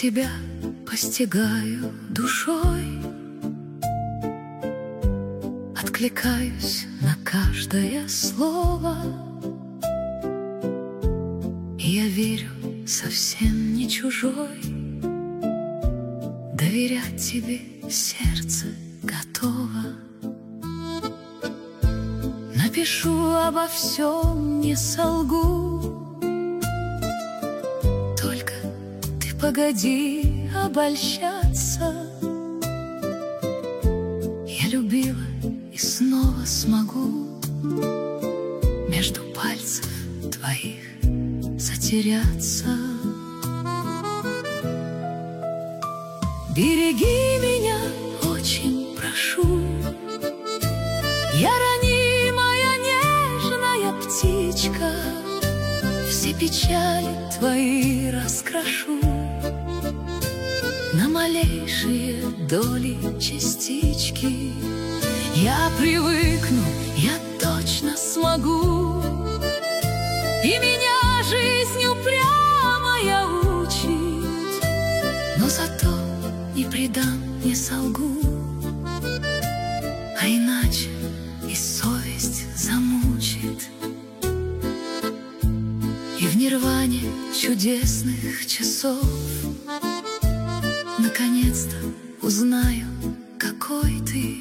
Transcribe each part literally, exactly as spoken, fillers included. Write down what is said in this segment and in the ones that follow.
тебя постигаю душой, откликаюсь на каждое слово. И я верю, совсем не чужой, доверять тебе сердце готово. Напишу обо всем, не солгу, только ты погоди обольщаться. Я любила и снова смогу между пальцев твоих затеряться. Береги меня, очень прошу, я ранимая нежная птичка, все печали твои раскрошу на малейшие доли частички. Я привыкну, я точно смогу, и меня жизнь упрямая учит, но зато не предам, не солгу, а иначе и совесть замучит. И в нирване чудесных часов наконец-то узнаю, какой ты.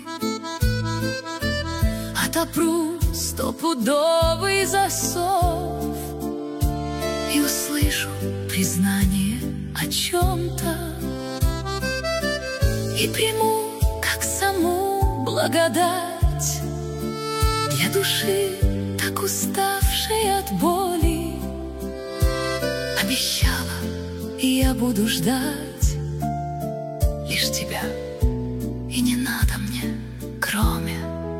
Отопру стопудовый засов и услышу признание о чем-то, и приму, как саму благодать для души, так уставшей от боли. Обещала, и я буду ждать лишь тебя, и не надо мне кроме.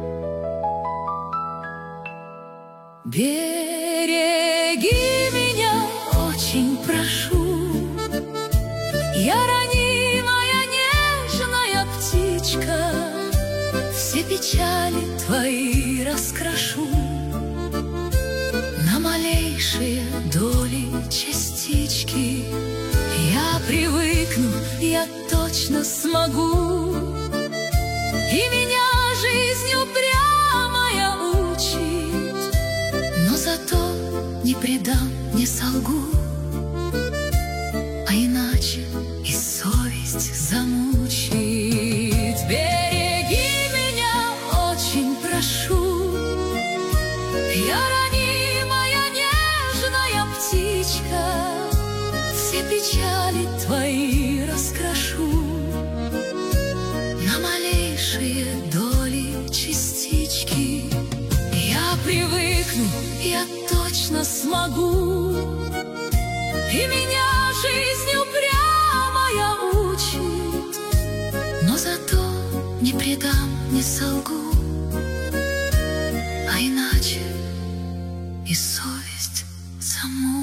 Береги меня, очень прошу, я ранимая нежная птичка, все печали твои раскрошу на малейшие доли частички. Я привыкну, я точно смогу, и меня жизнь упрямая учит, но зато не предам, не солгу, а иначе и совесть замучит. Береги меня, очень прошу, я ранимая нежная птичка, все печали твои раскрошу на малейшие доли частички. Я привыкну, я точно смогу, и меня жизнь упрямая учит, но зато не предам, не солгу, а иначе и совесть замучит.